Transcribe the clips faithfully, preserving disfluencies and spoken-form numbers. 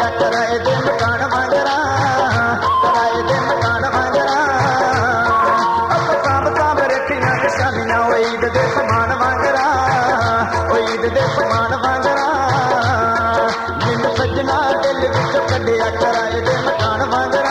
कराए दे मकान वांगरा, कराए दे मकान वांगरा। अब साम साम रखियां निशानियां ओ ईद दे समान वांगरा, ओ ईद दे समान वांगरा। जिन सजना दिल विच कढ़िया कराए दे मकान वांगरा।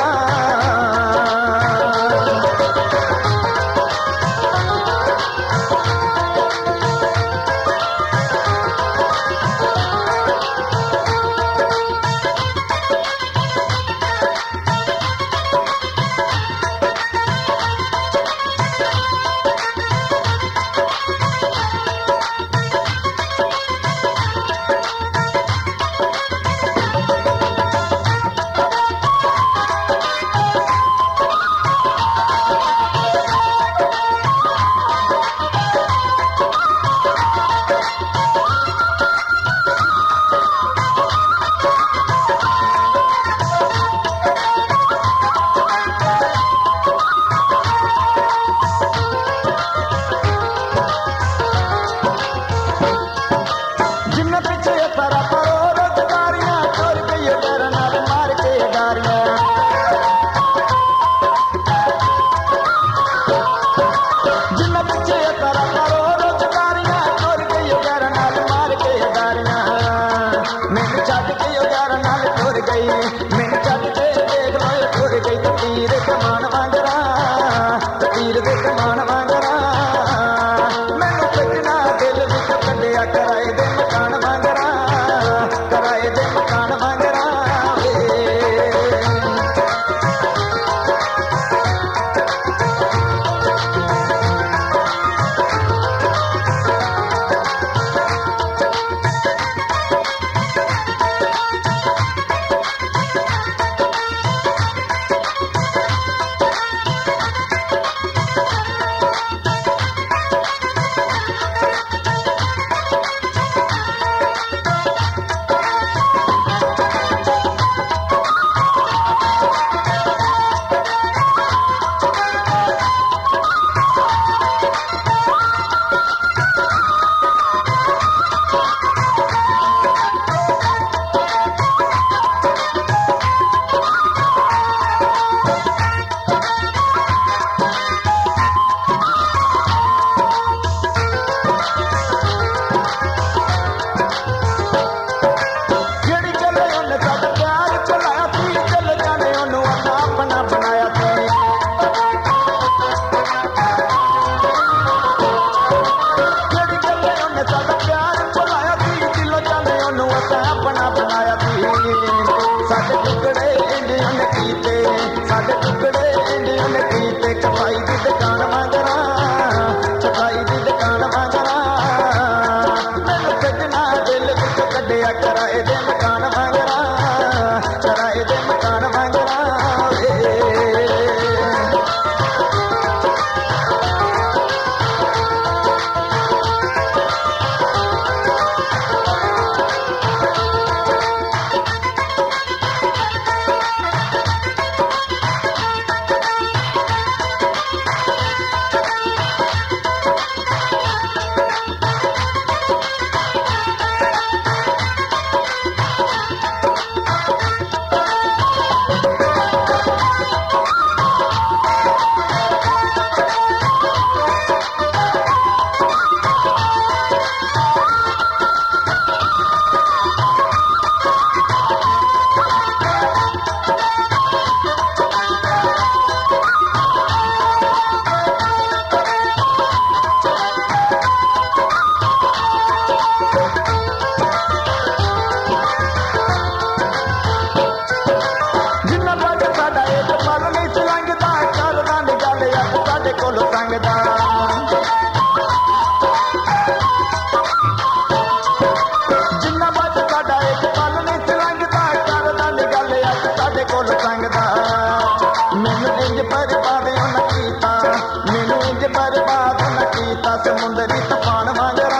समुंदरी तूफान वांगरा,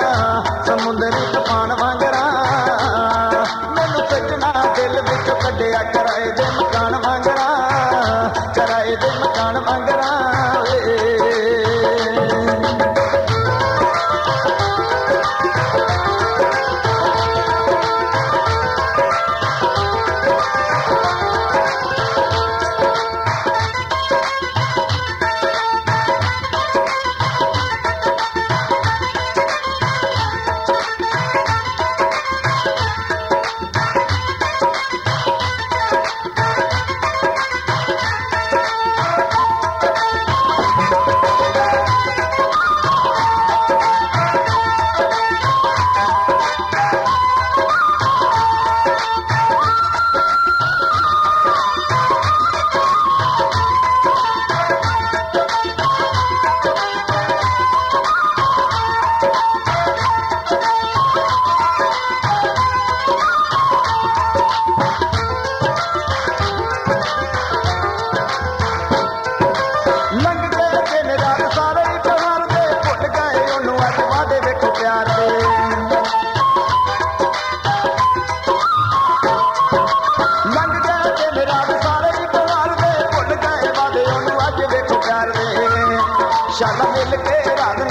समुंदरी तूफान वांगरा। मैनू सजना दिल विच कढ़िया कराए दे मकान वांगरा, कराए दे मकान वांगरा।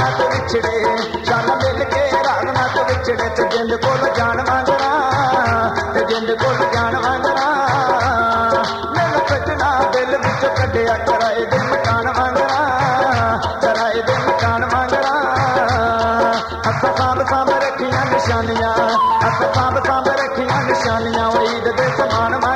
ना तो विछड़े चल मिल के राग ना तो विछड़े ते जिंद कोल जान मंगना ते जिंद कोल जान मंगना मैनू सजना दिल विच कढ़िया कराए दे मकान मंगना कराए दे मकान मंगना हथ सांभ सांभ रखियां निशानियां हथ सांभ सांभ रखियां निशानियां ईद दे समान